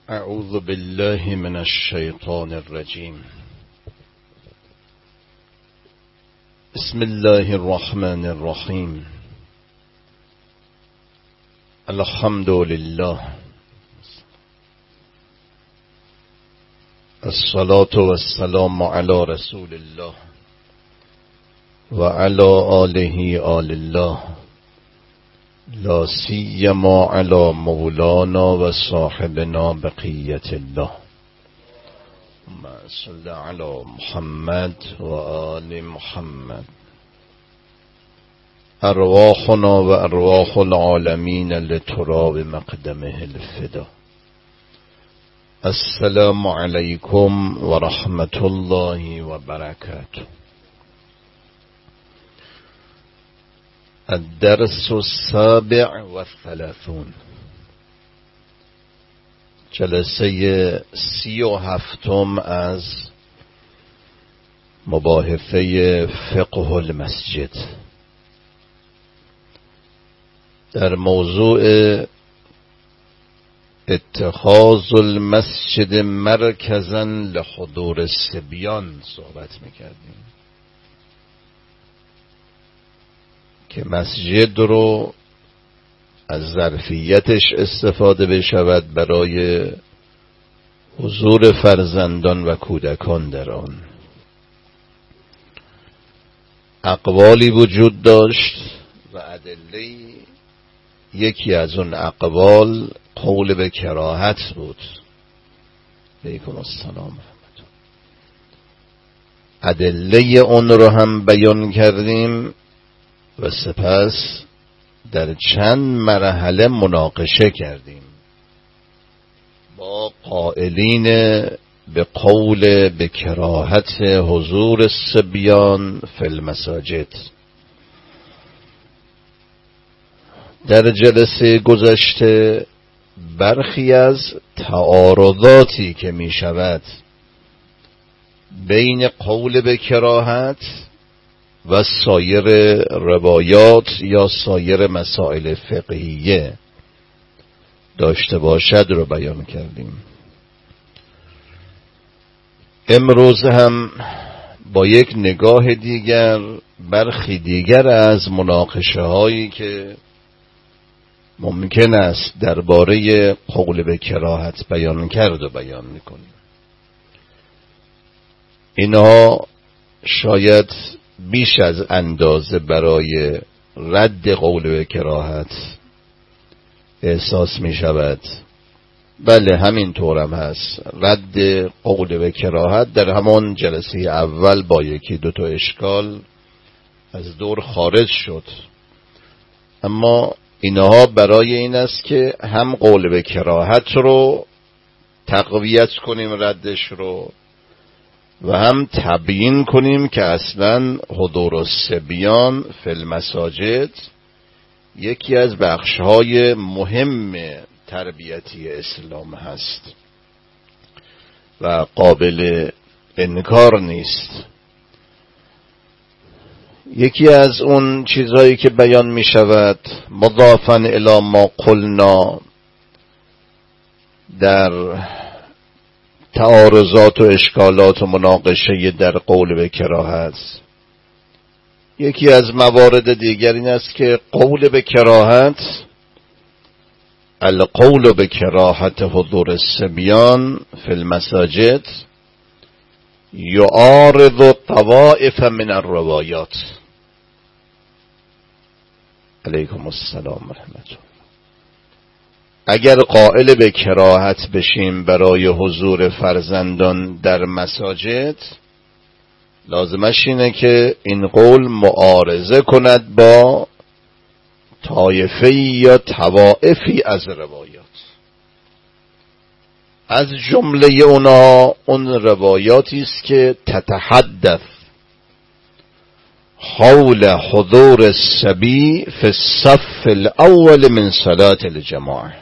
اعوذ بالله من الشیطان الرجیم. بسم الله الرحمن الرحیم. الحمد لله، الصلاة والسلام على رسول الله و علی آله آل الله، لا سیما علی مولانا و صاحبنا بقیت الله. صل علی محمد و آل محمد. ارواحنا و ارواح العالمین لتراب مقدمه الفدا. السلام علیکم و رحمت الله و برکاته. الدرس السابع والثلاثون، جلسه 37 از مباحثه فقه المسجد در موضوع اتخاذ المسجد مرکزا لحضور الصبیان صحبت میکردیم که مسجد رو از ظرفیتش استفاده بشود برای حضور فرزندان و کودکان در آن. اقوالی وجود داشت و ادله، یکی از اون اقوال قول به کراهت بود. علیکم السلام. ادله اون رو هم بیان کردیم و سپس در چند مرحله مناقشه کردیم با قائلین به قول به کراهت حضور الصبیان فی المساجد. در جلسه گذشته برخی از تعارضاتی که می شود بین قول به کراهت و سایر روایات یا سایر مسائل فقهیه داشته باشد رو بیان کردیم. امروز هم با یک نگاه دیگر برخی دیگر از مناقشه هایی که ممکن است درباره قول به کراهت بیان کرد و بیان میکنیم. اینها شاید بیش از اندازه برای رد قول به کراهت احساس می شود. بله همین طورم هست. رد قول به کراهت در همان جلسه اول با یکی دو تا اشکال از دور خارج شد، اما اینها برای این است که هم قول به کراهت رو تقویت کنیم، ردش رو، و هم تبیین کنیم که اصلا حضور الصبیان فی المساجد یکی از بخش‌های مهم تربیتی اسلام هست و قابل انکار نیست. یکی از اون چیزهایی که بیان می شود مضافاً الی ما قلنا در تعارضات و اشکالات و مناقشه در قول به کراهت، یکی از موارد دیگر این است که قول به کراهت، القول به کراهت حضور الصبیان فی المساجد یعارض طوائف من الروایات. علیکم السلام و رحمت الله. اگر قائل به کراهت بشیم برای حضور فرزندان در مساجد، لازمش اینه که این قول معارضه کند با طایفه‌ای یا طوائفی از روایات. از جمله اون روایاتی است که تتحدث حول حضور الصبی فی الصف الاول من صلاة الجماعه.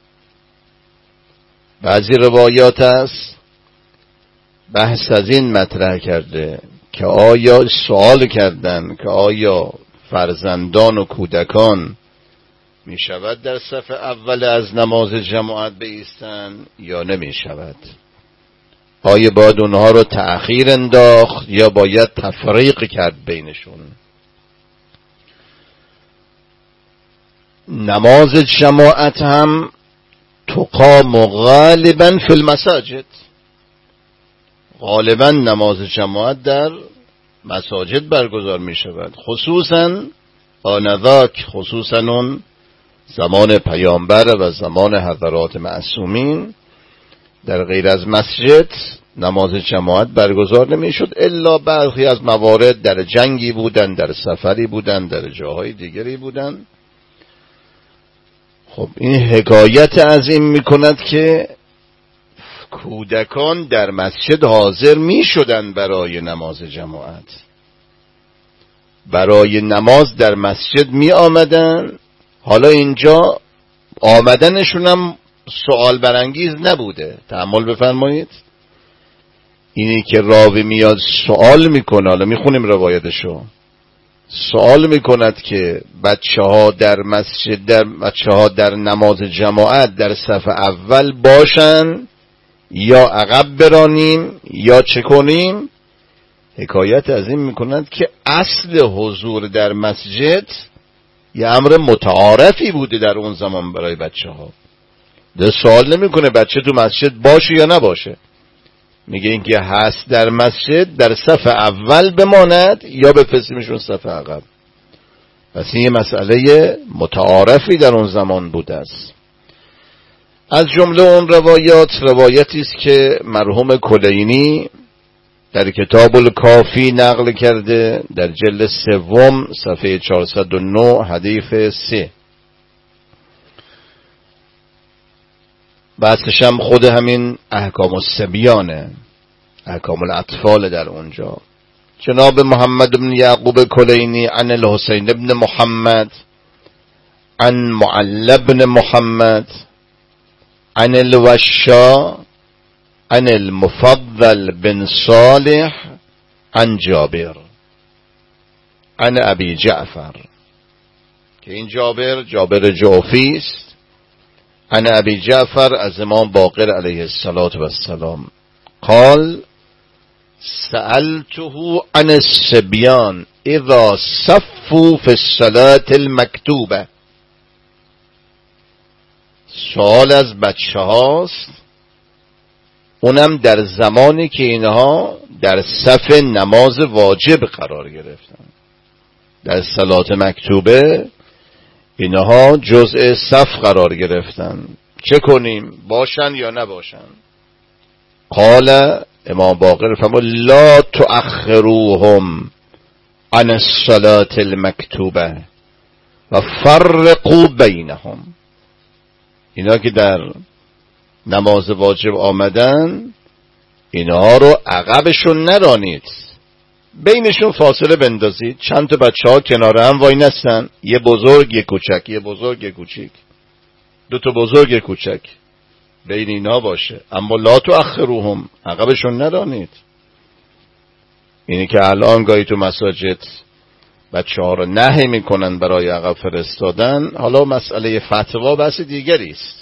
بعضی روایات است بحث از این مطرح کرده که آیا سوال کردن که آیا فرزندان و کودکان می شود در صف اول از نماز جماعت بایستند یا نمی شود؟ آیا باید اونها رو تأخیر انداخت یا باید تفریق کرد بینشون؟ نماز جماعت هم تقام غالبا فی المساجد، غالبا نماز جماعت در مساجد برگزار می شود، خصوصا آنذاک، خصوصا اون زمان پیامبر و زمان حضرات معصومین در غیر از مسجد نماز جماعت برگزار نمی شد، الا برخی از موارد در جنگی بودن، در سفری بودن، در جاهای دیگری بودن. خب این حکایت از این می کند که کودکان در مسجد حاضر می شدن برای نماز جماعت، برای نماز در مسجد می آمدن. حالا اینجا آمدنشون هم سوال برانگیز نبوده. تأمل بفرمایید، اینی که راوی میاد سوال میکنه، حالا میخونیم روایتشو، سوال میکند که بچه‌ها در مسجد، بچه‌ها در نماز جماعت در صف اول باشن یا عقب برانیم یا چه کنیم؟ حکایت از این میکند که اصل حضور در مسجد یه امر متعارفی بوده در اون زمان برای بچه‌ها. ده سوال نمیکنه بچه تو مسجد باشه یا نباشه، میگه اینکه هست در مسجد در صف اول بماند یا بفرستیمشون صف عقب. پس این یه مسئله متعارفی در اون زمان بوده است. از جمله اون روایتی است که مرحوم کلینی در کتاب الکافی نقل کرده در جلد 3 صفحه 409 حدیث 3. بحثش هم خود همین احکام الصبیانه، احکام الاطفال در اونجا. جناب محمد بن یعقوب کلینی عن الحسین بن محمد عن معل بن محمد عن الوشا عن المفضل بن صالح عن جابر عن ابی جعفر، که این جابر جعفی است، عن ابی جعفر از امام باقر علیه السلام قال سألته عن الصبيان اذا صفوا في الصلاة المكتوبة. سوال از بچه هاست، اونم در زمانی که اینها در صف نماز واجب قرار گرفتن. در صلات مکتوبه اینها جزء صف قرار گرفتن، چه کنیم؟ باشن یا نباشن؟ قال امام باقر فرمود لا تؤخروهم عن الصلاة المکتوبه و فرقوا بینهم. اینا که در نماز واجب آمدن اینها رو عقبشون نرانید، بینشون فاصله بندازید. چند تا بچه‌ها کنار هم وای نستن، یه بزرگ یه کوچک، یه بزرگ یه کوچیک، 2 تا بزرگ یه کوچک بین اینا باشه، اما لا تؤخروهم، عقبشون نرانید. اینی که الان گاهی تو مساجد بچه‌ها رو نهی میکنن برای عقب فرستادن، حالا مسئله فتوا بحث دیگری است،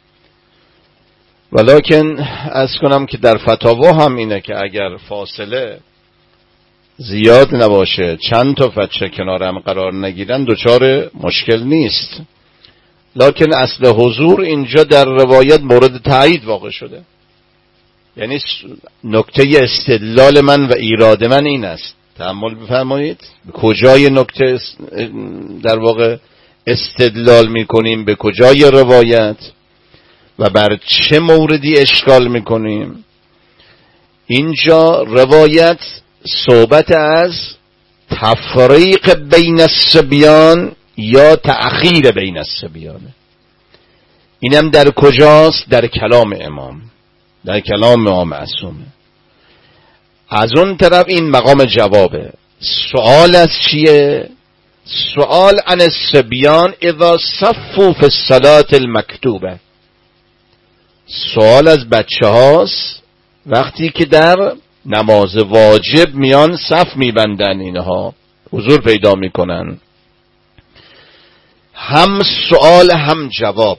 ولکن عرض کنم که در فتاوا هم اینه که اگر فاصله زیاد نباشه، چند تا بچه کنار هم قرار نگیرن، دچار مشکل نیست. لکن اصل حضور اینجا در روایت مورد تایید واقع شده. یعنی نکته استدلال من و ایراد من این است، تأمل بفرمایید کجای نکته در واقع استدلال میکنیم، به کجای روایت و بر چه موردی اشکال میکنیم. اینجا روایت صحبت از تفریق بین الصبیان یا تأخیر بین الصبیان. اینم در کجاست؟ در کلام امام، در کلام امام معصومه. از اون طرف این مقام جوابه. سوال از چیه؟ سوال عن الصبیان اذا صفوا فی الصلاة المکتوبه. سوال از بچه هاست وقتی که در نماز واجب میان صف میبندن، اینها حضور پیدا میکنن. هم سوال هم جواب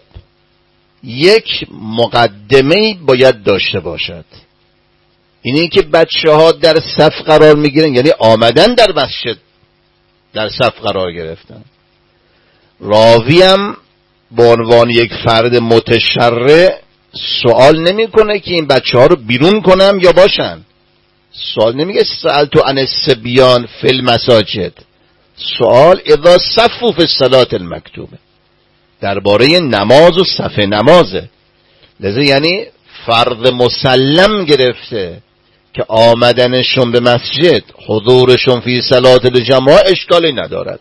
یک مقدمه‌ای باید داشته باشد. اینی که بچه ها در صف قرار میگیرن یعنی آمدن در مسجد در صف قرار گرفتن. راوی هم به عنوان یک فرد متشرع سوال نمیکنه که این بچه ها رو بیرون کنم یا باشن. سوال نمیگه سألتو عن الصبیان فی المساجد. سوال اذا صفوا فی الصلاة المکتوبه، درباره نماز و صف نمازه. لذا یعنی فرض مسلم گرفته که آمدنشون به مسجد، حضورشون فی صلاة الجماعه اشکالی ندارد.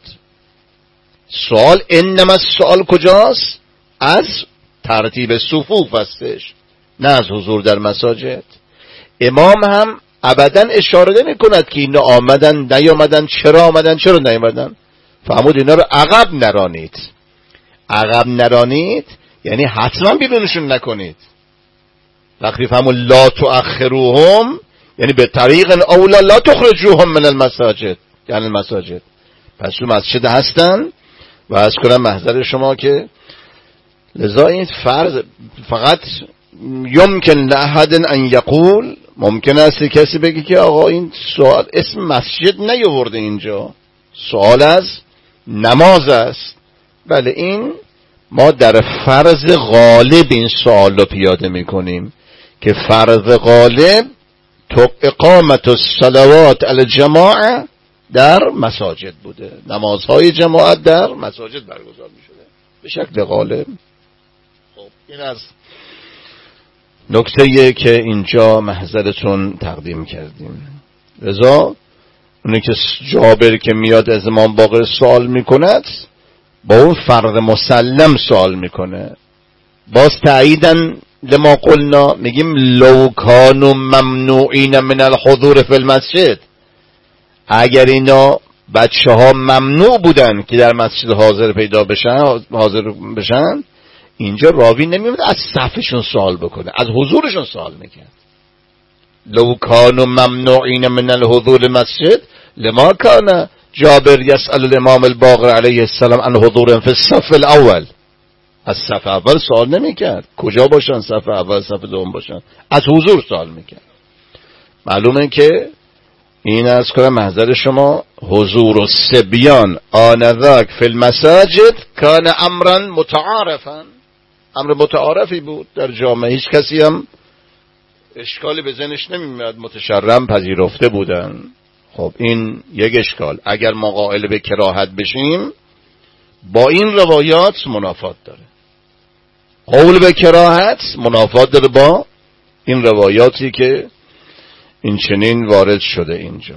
سوال انما السؤال کجاست؟ از ترتیب صفوف هستش، نه از حضور در مساجد. امام هم ابدا اشاره نمی کند که اینا آمدن نیامدن، چرا آمدن چرا نیامدن. فرمود اینا رو عقب نرانید. عقب نرانید یعنی حتما بیرونشون نکنید. وقتی فرمود لا تؤخروهم یعنی به طریق اولا لا تخرجوهم من المساجد، یعنی المساجد. پس تو مسجد هستن و از کنم محضر شما که لذا این فرض فقط یمکن لأحد ان یقول، ممکن است کسی بگه که آقا این سوال اسم مسجد نیاورده اینجا، سوال از نماز است. بله این ما در فرض غالب این سوال رو پیاده میکنیم که فرض غالب تو اقامت الصلوات الجماعه در مساجد بوده، نمازهای جماعت در مساجد برگزار میشده به شکل غالب. خب این از نکته‌ایه که اینجا محضرتون تقدیم کردیم. لذا اونی که جابر که میاد از امام باقر سوال میکند با اون فرض مسلم سوال میکنه. باز تأییدن لما قلنا میگیم لو کانوا ممنوعین من الحضور فی المسجد، اگر اینا بچه ها ممنوع بودن که در مسجد حاضر بشن اینجا راوی نمیاد از صفشون سوال بکنه، از حضورشون سوال میکنه. لو کانوا ممنوعین من الحضور المسجد لما کان جابر یسأل الامام الباقر علیه السلام عن حضور فی الصف الاول. از صف اول سوال نمیکرد کجا باشن، صف اول صف دوم باشن، از حضور سوال میکرد. معلومه که این از کنم محضر شما حضور الصبیان آنذاک فی المساجد کان امرا متعارفا، امر متعارفی بود در جامعه. هیچ کسی هم اشکالی به ذهنش نمیاد، متشرم پذیرفته بودن. خب این یک اشکال. اگر ما قائل به کراهت بشیم با این روایات منافات داره. قول به کراهت منافات داره با این روایاتی که این چنین وارد شده اینجا.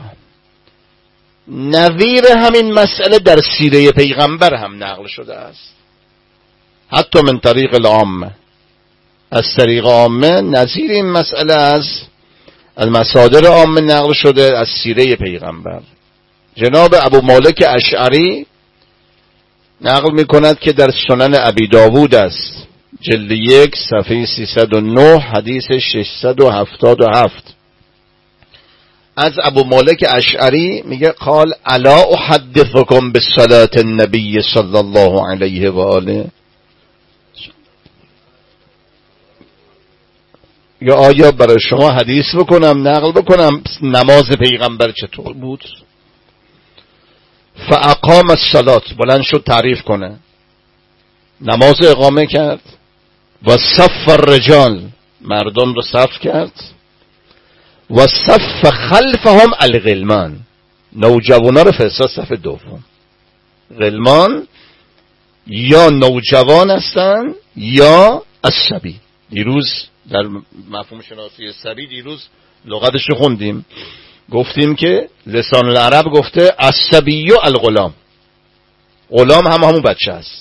نظیر همین مسئله در سیره پیغمبر هم نقل شده است، حتی من طریق العامه، از طریق عامه نظیر این مسئله از مصادر عامه نقل شده از سیره پیغمبر. جناب ابو مالک اشعری نقل می کند که در سنن ابی داوود است، جلد 1 صفحه 309 حدیث 677. از ابو مالک اشعری میگه قال الا احدثكم بصلاة النبی صلی الله علیه و آله، یا آیا برای شما حدیث بکنم نقل بکنم نماز پیغمبر چطور بود؟ فاقام الصلاة، بلند شد تعریف کنه، نماز اقامه کرد. و صف الرجال، مردم رو صف کرد. و صف خلفهم الغلمان، نوجوانا رو فرستاد صف دوم. غلمان یا نوجوان هستن یا الصبی. دیروز در مفهوم شناسی صبی دیروز لغتش رو خوندیم، گفتیم که لسان العرب گفته الصبی الغلام، غلام هم همون بچه است.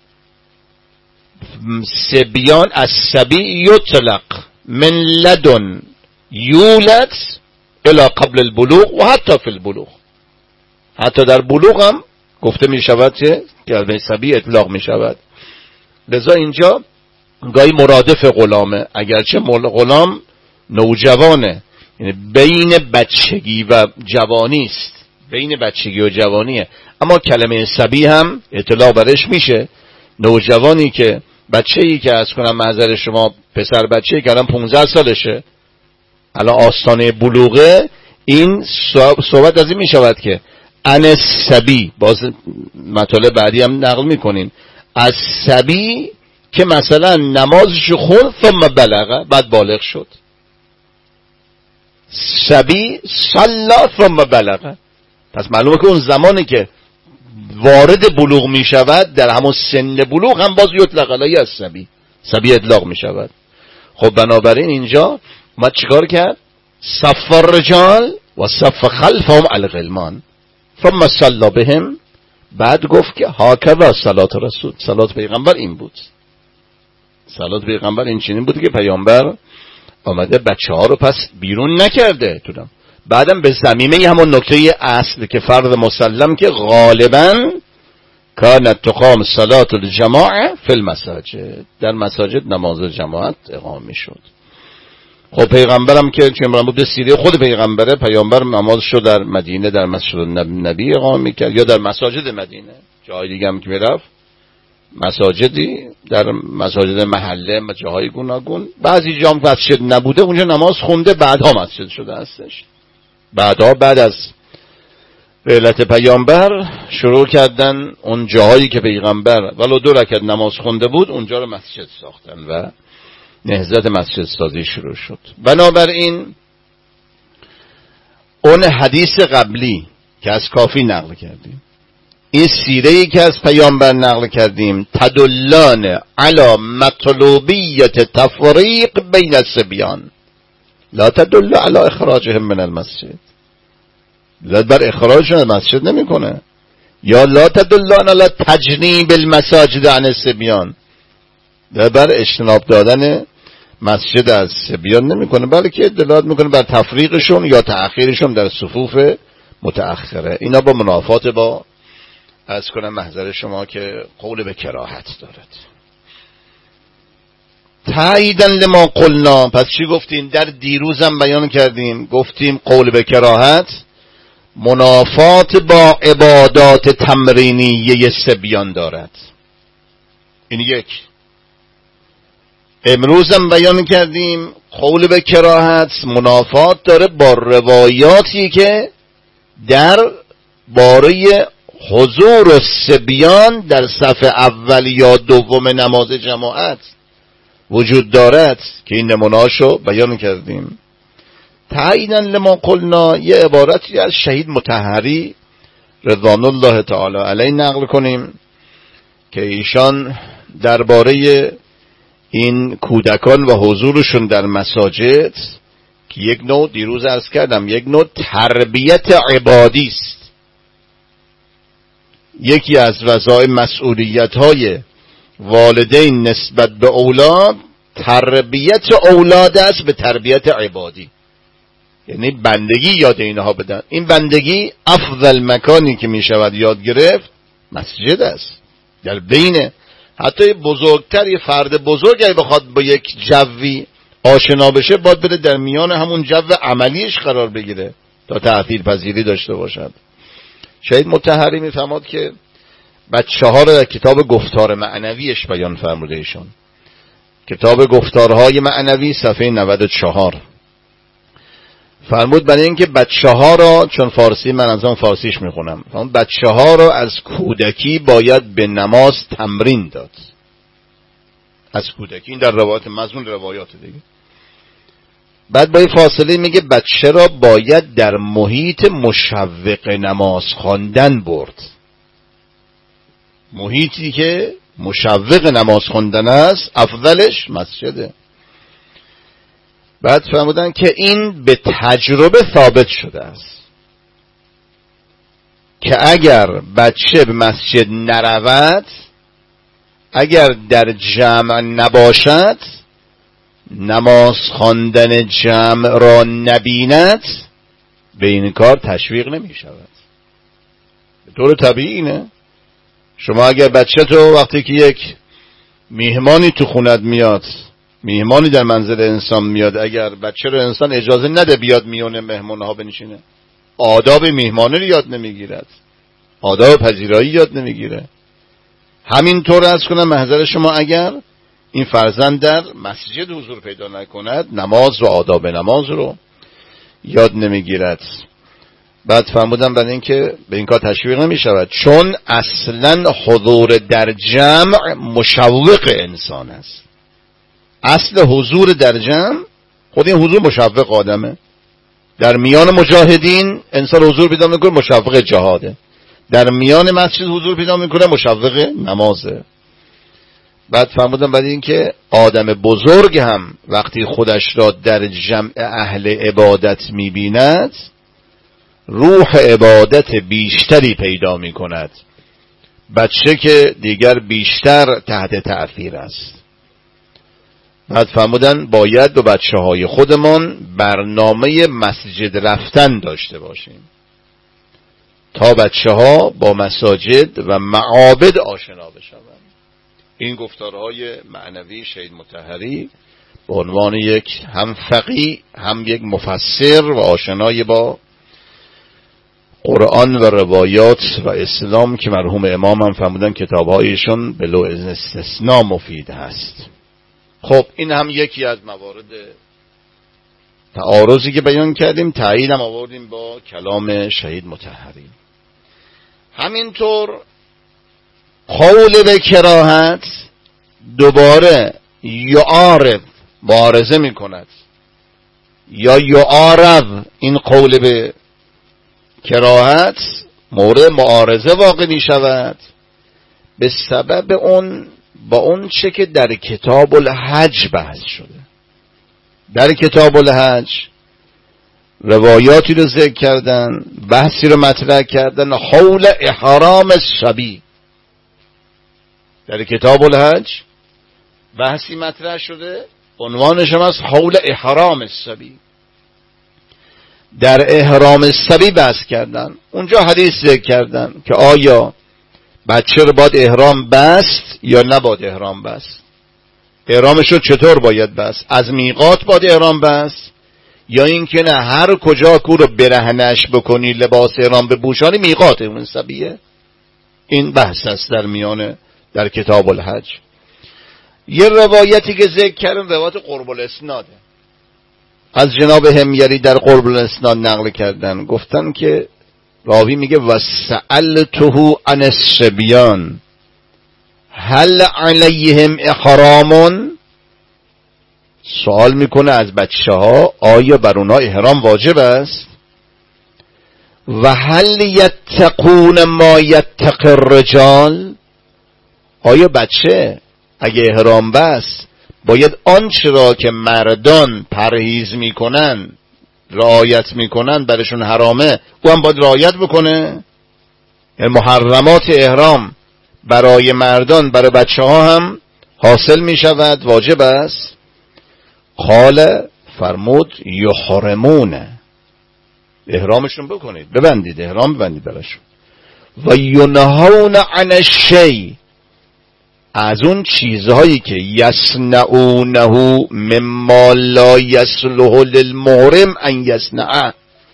صبیان الصبی یطلق من لدن یولد الی قبل البلوغ و حتی فی البلوغ، حتی در بلوغ هم گفته می شود که کلمه صبی اطلاق می شود. لذا اینجا گاهی مرادف غلامه، اگرچه غلام نوجوانه، یعنی بین بچگی و جوانی است، بین بچگی و جوانیه. اما کلمه صبی هم اطلاق برش میشه. نوجوانی که بچه‌ای که از کنم معذر شما پسر بچه‌ای که الان 15 سالشه، الان آستانه بلوغه، این صحبت از این میشود که ان صبی، باز مطالب بعدی هم نقل میکنیم، از صبی که مثلا نمازش خوند ثم بلغ، بعد بالغ شد. صبی صلا ثم بلغ، پس معلومه که اون زمانی که وارد بلوغ می شود در همون سن بلوغ هم باز یطلق علیه از صبی اطلاق می شود. خب بنابراین اینجا ما چیکار کرد؟ صف الرجال و صف خلفهم الغلمان ثم صلی بهم، بعد گفت که هکذا صلات رسول، صلات پیغمبر این بود. صلات پیغمبر این چنین بود که پیامبر آمده بچه ها رو پس بیرون نکرده تونم. بعدم به ضمیمه همون نکته اصل که فرض مسلم که غالبا کانت تقام صلات الجماعه فی المساجد، در مساجد نماز جماعت اقامه شد. خب پیغمبرم که چون بود سیره خود پیغمبره، پیامبر نمازشو در مدینه در مسجد نبی اقامه میکرد یا در مساجد مدینه. جای دیگه هم که میرفت مساجدی در مساجد محله، جاهای گوناگون، بعضی جا مسجد نبوده اونجا نماز خونده، بعدها مسجد شده هستش. بعدها بعد از رحلت پیامبر شروع کردن اون جاهایی که پیغمبر ولو 2 رکعت نماز خونده بود اونجا رو مسجد ساختن و نهضت مسجد سازی شروع شد. بنابراین اون حدیث قبلی که از کافی نقل کردیم، این سیره‌ای که از پیامبر نقل کردیم، تدلان علی مطلوبیت تفریق بین الصبیان لا تدل علی اخراجهم من المسجد، دلالت بر اخراجشون از مسجد نمیکنه. یا لا تدلان علی تجنیب المساجد عن الصبیان، دلالت بر اجتناب دادن مسجد از صبیان نمیکنه، بلکه دلالت میکنه بر تفریقشون یا تأخیرشون در صفوف متأخره. اینا با منافات با از کنم محضر شما که قول به کراهت دارد. تاییدن لما قلنا، پس چی گفتیم؟ در دیروزم بیان کردیم، گفتیم قول به کراهت منافات با عبادات تمرینیه صبیان دارد. این یک. امروزم بیان کردیم قول به کراهت منافات داره با روایاتی که در باره حضور الصبیان در صف اول یا دوم نماز جماعت وجود دارد که این نمونهاشو بیان کردیم. تعیینا لما قلنا یه عبارتی از شهید مطهری رضوان الله تعالی علیه نقل کنیم که ایشان درباره این کودکان و حضورشون در مساجد که یک نوع دیروز عرض کردم یک نوع تربیت عبادی است، یکی از وظایف مسئولیت‌های والدین نسبت به اولاد تربیت اولاد است به تربیت عبادی، یعنی بندگی یاد اینها بدن. این بندگی افضل مکانی که می شود یاد گرفت مسجد است. در بین حتی بزرگتر، فرد بزرگ اگه بخواد با یک جوی آشنا بشه باید بره در میان همون جو عملیش قرار بگیره تا تأثیر پذیری داشته باشد. شهید مطهری میفرماد که بچه ها رو در کتاب گفتار معنویش بیان فرموده ایشون، کتاب گفتارهای معنوی صفحه 94 فرمود برای اینکه بچه ها را، چون فارسی من از آن فارسیش میخونم، بچه ها را از کودکی باید به نماز تمرین داد. از کودکی، این در روایات مضمون روایات دیگه. بعد با این فاصله میگه بچه را باید در محیط مشوق نماز خواندن برد، محیطی که مشوق نماز خواندن است افضلش مسجده. بعد فرمودن که این به تجربه ثابت شده است که اگر بچه به مسجد نرود، اگر در جمع نباشد، نماز خواندن جمع را نبیند، به این کار تشویق نمی شود. به طور طبیعی اینه. شما اگر بچه تو وقتی که یک میهمانی تو خونت میاد، میهمانی در منزل انسان میاد، اگر بچه رو انسان اجازه نده بیاد میونه مهمونه ها بنشینه، آداب میهمانی رو یاد نمیگیرد، آداب پذیرایی یاد نمیگیره. همینطور عرض کنم محضر شما اگر این فرزند در مسجد حضور پیدا نکند، نماز و آداب نماز رو یاد نمیگیرد. بعد فرمودم برای اینکه به این کار تشویق نمیشود، چون اصلا حضور در جمع مشوق انسان است. اصل حضور در جمع، خود این حضور مشوق آدمه. در میان مجاهدین انسان حضور پیدا میکنه، مشوق جهاده. در میان مسجد حضور پیدا میکنه، مشوق نمازه. بعد فرمودم بعد این که آدم بزرگ هم وقتی خودش را در جمع اهل عبادت میبیند، روح عبادت بیشتری پیدا میکند. بچه که دیگر بیشتر تحت تأثیر است. بعد فرمودن باید به بچه های خودمان برنامه مسجد رفتن داشته باشیم تا بچه ها با مساجد و معابد آشنا بشوند. این گفتارهای معنوی شهید مطهری به عنوان یک هم فقیه هم یک مفسر و آشنای با قرآن و روایات و اسلام که مرحوم امام هم فرمودن کتابهایشون بلو استثناء مفید هست. خب این هم یکی از موارد تعارضی که بیان کردیم، تایید هم آوردیم با کلام شهید مطهری. همینطور قول به کراهت دوباره یعارض معارضه می کند یا یعارض، این قول به کراهت مورد معارضه واقع می شود به سبب با اون چه که در کتاب الحج بحث شده. در کتاب الحج روایاتی رو ذکر کردن، بحثی رو مطرح کردن حول احرام الصبی. در کتاب الحج بحثی مطرح شده، عنوانش هم است حول احرام الصبی. در احرام الصبی بحث کردن، اونجا حدیث ذکر کردن که آیا بچه رو باید احرام بست یا نباید احرام بست، احرامش رو چطور باید بست، از میقات باید احرام بست یا اینکه نه هر کجا کو رو برهنش بکنی لباس احرام بپوشانی میقات اون صبیه. این بحث است در میان در کتاب الحج. یه روایتی که ذکر کردن روایت قرب الاسناده، از جناب حمیری در قرب الاسناد نقل کردن، گفتن که راوی میگه وسألته عن الصبیان هل علیهم احرام، سوال میکنه از بچه ها آیا بر اونها احرام واجب است، و هل یتقون ما یتقی الرجال، آیا بچه اگه احرام بست باید آنچه را که مردان پرهیز میکنن رعایت میکنن برشون حرامه او هم باید رعایت بکنه؟ محرمات احرام برای مردان برای بچه ها هم حاصل میشود، واجب است. قال فرمود یحرمون، احرامشون بکنید، ببندید، احرام ببندید برشون. و ینهون عن الشیء، از اون چیزهایی که یصنعونه مما لا یصلح للمحرم ان یصنعه،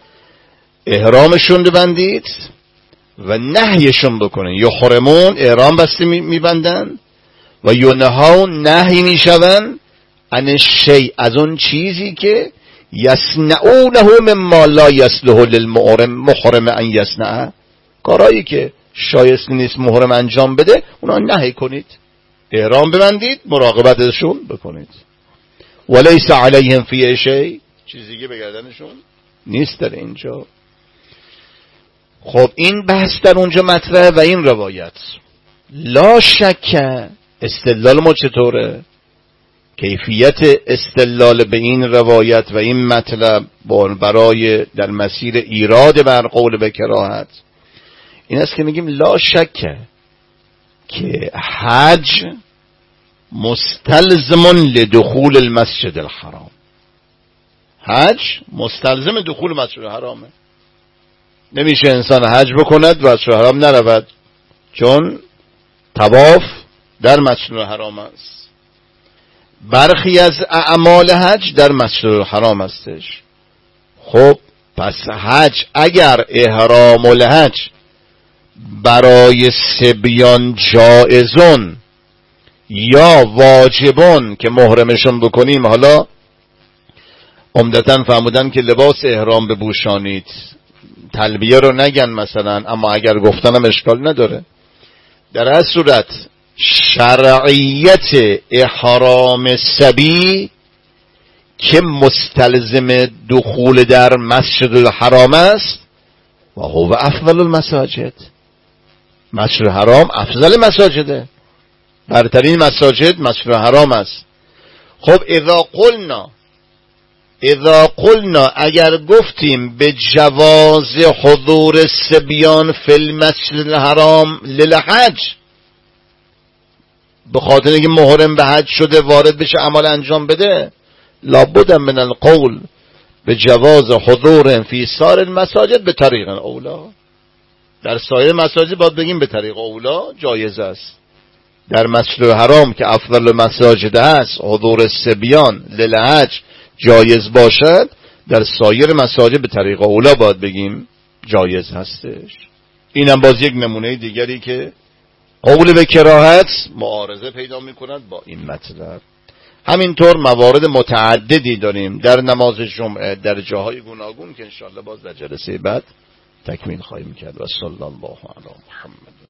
احرامشون ببندید و نهیشون بکنن. یحرمون احرام بسته میبندن و ینهون نهی میشون عن الشیء، از اون چیزی که یصنعونه مما لا یصلح للمحرم ان یصنعه، کارهایی که شایسته نیست محرم انجام بده اونا نهی کنید، احرام ببندید، مراقبتشون بکنید. ولیس علیهم فی شیء، چیز دیگه به گردنشون نیست در اینجا. خب این بحث در اونجا مطرحه و این روایت لا شک. استدلال ما چطوره؟ کیفیت استدلال به این روایت و این مطلب برای در مسیر ایراد بر قول به کراهت این است که میگیم لا شک که حج مستلزم لدخول المسجد الحرام، حج مستلزم دخول مسجد الحرامه. نمیشه انسان حج بکند و مسجد الحرام نرود، چون طواف در مسجد الحرام است. برخی از اعمال حج در مسجد الحرام استش. خب پس حج اگر احرام الحج برای صبیان جائزون یا واجبون که محرمشون بکنیم، حالا عمدتاً فرمودن که لباس احرام بپوشانید، تلبیه رو نگن مثلا، اما اگر گفتنم اشکال نداره. در هر صورت شرعیت احرام صبی که مستلزم دخول در مسجد الحرام است و هو افضل المساجد، مسجد الحرام افضل مساجده، برترین مساجد مسجد الحرام است. خب اذا قلنا اگر گفتیم به جواز حضور صبیان فی المسجد الحرام للحج، به خاطر اینکه محرم به حج شده وارد بشه عمل انجام بده، لابد من القول به جواز حضور فی سایر المساجد به طریق اولا، در سایر مساجد باید بگیم به طریق اولا جایز است. در مسجد الحرام که افضل مساجد است حضور صبیان للحج جایز باشد، در سایر مساجد به طریق اولا باید بگیم جایز هستش. اینم باز یک نمونه دیگری که قول به کراهت معارضه پیدا میکند با این مطلب. همینطور موارد متعددی داریم در نماز جمعه در جاهای گوناگون که انشاءالله باز در جلسه بعد تکمیل خواهیم کرد. و صلی الله علی محمد.